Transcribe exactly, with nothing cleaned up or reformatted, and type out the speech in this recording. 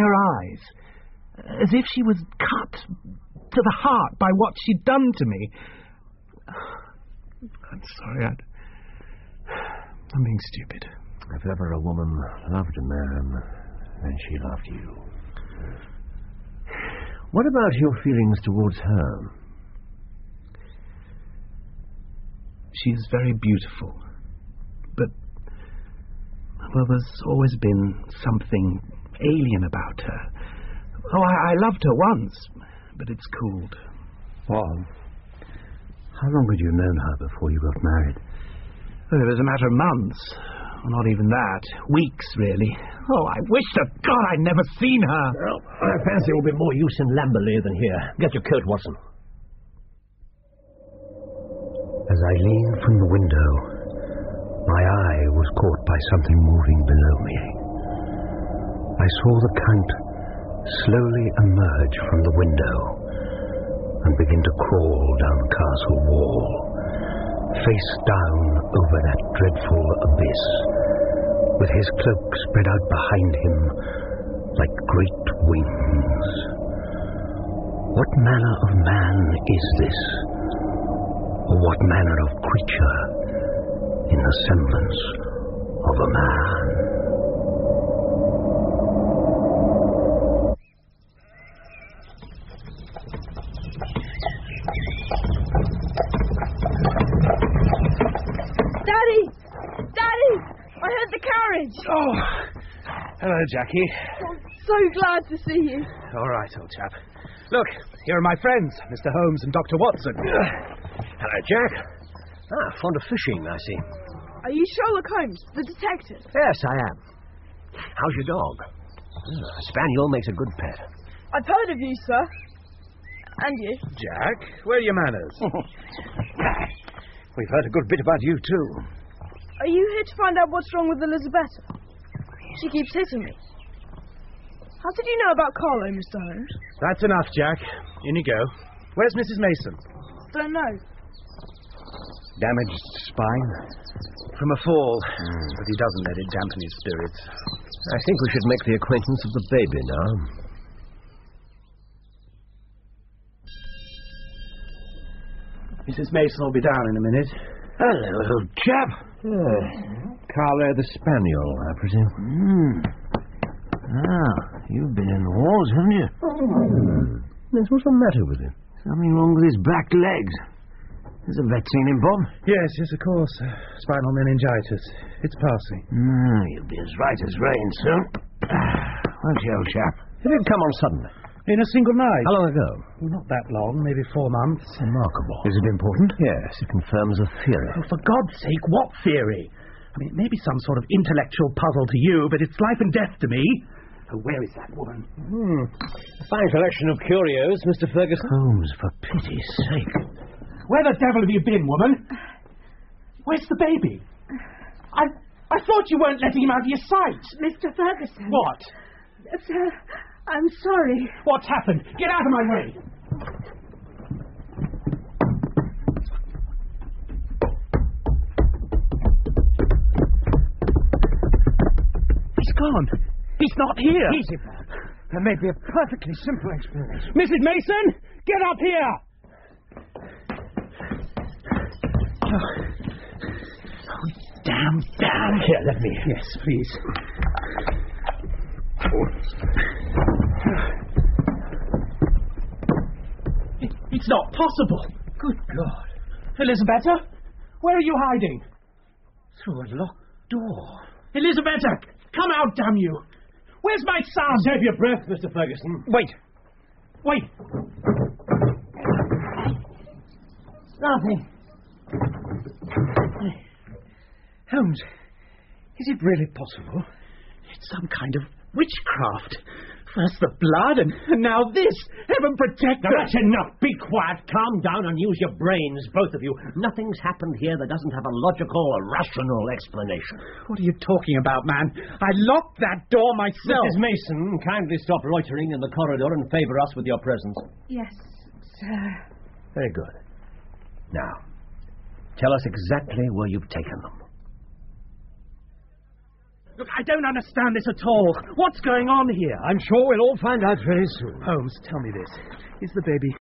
her eyes, as if she was cut to the heart by what she'd done to me. I'm sorry, I'd... I'm being stupid. If ever a woman loved a man, then she loved you. What about your feelings towards her? She is very beautiful, but, well, there's always been something alien about her. Oh, I, I loved her once, but it's cooled. Well, how long had you known her before you got married? Well, it was a matter of months. Well, not even that. Weeks, really. Oh, I wish to God I'd never seen her. Well, I fancy there will be more use in Lamberley than here. Get your coat, Watson. As I leaned from the window, my eye was caught by something moving below me. I saw the Count slowly emerge from the window and begin to crawl down the castle wall, face down over that dreadful abyss, with his cloak spread out behind him like great wings. What manner of man is this? Or what manner of creature in the semblance of a man? Daddy! Daddy! I heard the carriage! Oh, hello, Jackie. I'm so glad to see you. All right, old chap. Look, here are my friends, Mister Holmes and Doctor Watson. Hello, Jack. Ah, fond of fishing, I see. Are you Sherlock Holmes, the detective? Yes, I am. How's your dog? Ah, a spaniel makes a good pet. I've heard of you, sir. And you. Jack, where are your manners? We've heard a good bit about you, too. Are you here to find out what's wrong with Elizabeth? She keeps hitting me. How did you know about Carlo, Mister Holmes? That's enough, Jack. In you go. Where's Missus Mason? Don't know. Damaged spine? From a fall, mm. but he doesn't let it dampen his spirits. I think we should make the acquaintance of the baby now. Missus Mason will be down in a minute. Hello, old chap. Uh, Carlo the Spaniel, I presume. Mm. Ah, you've been in the wars, haven't you? Mm. Yes, what's the matter with him? Something wrong with his back legs. Has a vet seen him, Bob? Yes, yes, of course. Uh, spinal meningitis. It's passing. Mm, you'll be as right as rain soon. Won't you, old chap? It did come on suddenly. In a single night? How long ago? Well, not that long, maybe four months. Remarkable. Is it important? Yes, it confirms a theory. Oh, for God's sake, what theory? I mean, it may be some sort of intellectual puzzle to you, but it's life and death to me. Oh, where is that woman? Hmm. A fine collection of curios, Mister Ferguson. Holmes, for pity's sake. Where the devil have you been, woman? Where's the baby? I I thought you weren't letting him out of your sight. Mister Ferguson. What? Sir, I'm sorry. What's happened? Get out of my way. He's gone. He's not here. Easy, Bob. There may be a perfectly simple explanation. Missus Mason, get up here. Oh. Oh, damn, damn. Here, let me. Yes, please. It, it's not possible. Good God. Elizabetta, where are you hiding? Through a locked door. Elizabetta, come out, damn you. Where's my son? Save your breath, Mister Ferguson. Wait. Wait. Nothing. Holmes, is it really possible? It's some kind of witchcraft. First the blood, and, and now this. Heaven protect us. Now, that's enough. Be quiet. Calm down and use your brains, both of you. Nothing's happened here that doesn't have a logical or rational explanation. What are you talking about, man? I locked that door myself. Missus Mason, kindly stop loitering in the corridor and favour us with your presence. Yes, sir. Very good. Now, tell us exactly where you've taken them. Look, I don't understand this at all. What's going on here? I'm sure we'll all find out very soon. Holmes, tell me this. Is the baby